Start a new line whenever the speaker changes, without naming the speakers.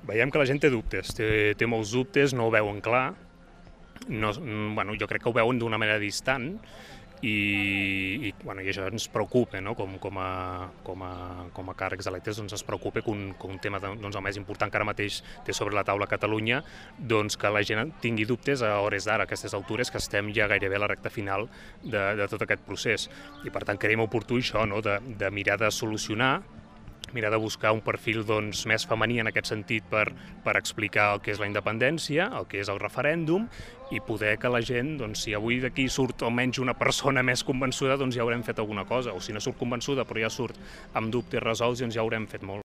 Veiem que la gent té dubtes, té molts dubtes, no ho veuen clar, no, jo crec que ho veuen d'una manera distant i això ens preocupa, no? com a càrrecs electes ens preocupa que un tema el més important que ara mateix té sobre la taula Catalunya, que la gent tingui dubtes a hores d'ara, a aquestes altures, que estem ja gairebé a la recta final de tot aquest procés. I per tant creiem oportú això, no? de mirar de solucionar, mirar de buscar un perfil més femení en aquest sentit per explicar el que és la independència, el que és el referèndum, i poder que la gent, si avui d'aquí surt almenys una persona més convençuda, ja haurem fet alguna cosa, o si no surt convençuda però ja surt amb dubtes resolts, ja haurem fet molt.